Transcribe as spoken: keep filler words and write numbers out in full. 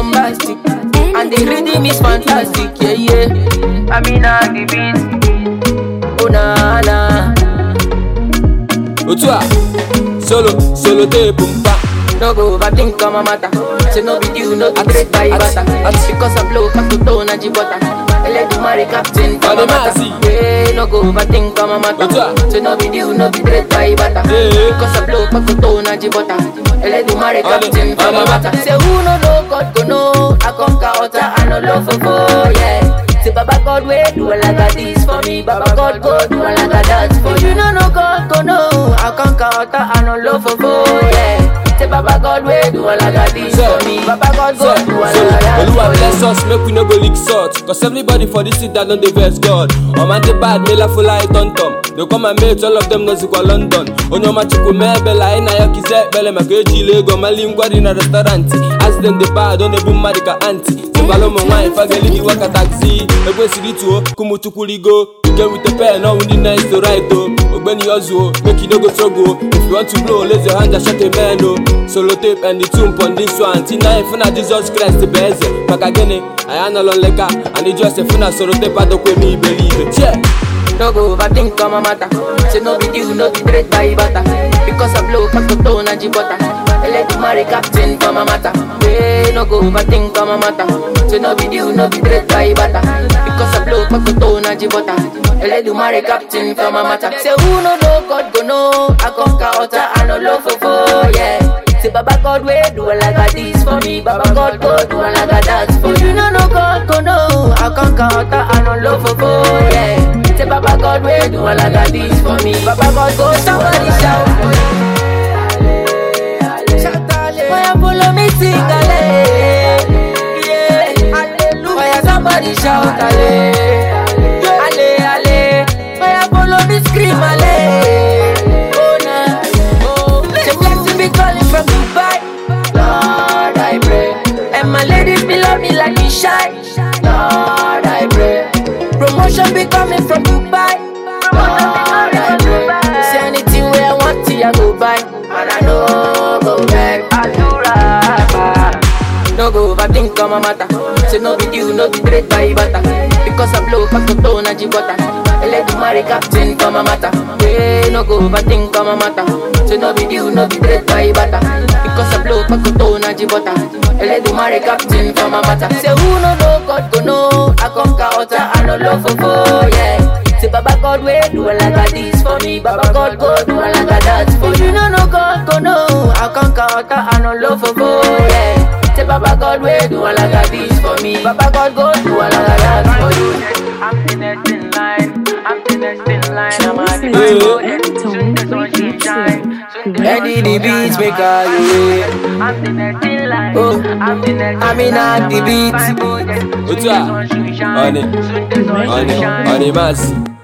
bombastic, and the rhythm is fantastic, yeah, yeah. I mean, I the beat, oh na na. Otua, solo, solo te pumpa. No go overthink on my matter. Say no be you, no be great by butter. Because I blow back to tone and jibota. I let you marry captain for my matter. Yeah, no go overthink on my matter. Say no be you, no be great by butter. Because I blow back to tone and jibota. I let you marry captain for my matter. Say who no know God go know. I conquer utter and no love for four, yeah. Say Baba God way do a like this for me. Baba God go do a like that for you. No no God go know. I conquer utter and no love for four, yeah. Say Baba God way do all of this for me. Baba God go do all of that. Oluwa bless us, make we no go leak salt. Cause everybody for this city that don't dey vex God. Oh man, they bad, me la full like tom tom. They come and mate, all of them knows equal London. Onyo ma chuku mebela, ina yoki zek bele makeji lego. Malingwa in a restaurant. Ask them the bad, on the boom madika auntie. Timbalo mo wine, fageli di waka taxi. Egwe sirituo, kumu chukuligo. Get with the pen, now we need nice to ride though. Ogbeni Ozo, make you no go struggle. If you want to blow, raise your hand and shut a man oh. Solo tape and the tune on this one. Tina ifuna Jesus Christ the best. Makagene, I am alone leka. And it just ifuna solo tape I don't me believe it. Yeah. No go overthink on my matter. Say no be you, no be great by butter. Because I blow back to tone and jibota. I let you marry captain for my matter. Yeah, no go overthink on my matter. Say no be you, no be great by butter. Because I blow back to tone and jibota. I let you marry captain for my matter. Say who no know God go know. I conquer utter and no love for four, yeah. Say Baba God way do a like this for me. Baba God go do a like that for you. No no God go know. I conquer utter and no love for four, yeah. Say Baba God way do a like this for me. Baba God go somebody shout. Why you follow me sing ale? Yeah, hallelujah. Why somebody shout ale? Ale ale. Why you follow me scream ale? Oh na, oh. Say blessing be calling from Dubai. Lord I pray, and my ladies be love me like me shy. Lord I pray, promotion be coming from Dubai. Lord I pray, say anything where I want to I go buy, and I know go back. No go overthink on my matter. Say no be you, no be great by butter. Because I blow back to tone and jibota. I let you marry captain for my matter. Yeah, no go overthink on my matter. Say no be you, no be great by butter. Because I blow back to tone and jibota. I let you marry captain for my matter. Say who no know God go know. I conquer utter and no love for four, yeah. Say Baba God way do a like this for me. Baba God go do a like that for you. No no God go know. I conquer utter and no love for four, yeah. Say Baba God way do a like this for me. Baba God go do a like that for you. I'm the next in line. I'm the next in line. I'm on the road. Soon the sun should shine. Ready the beats make all the way. I'm the next in line. Oh, I'm the next. I'm in at the beats. Otua, on it, on it, on it, mass.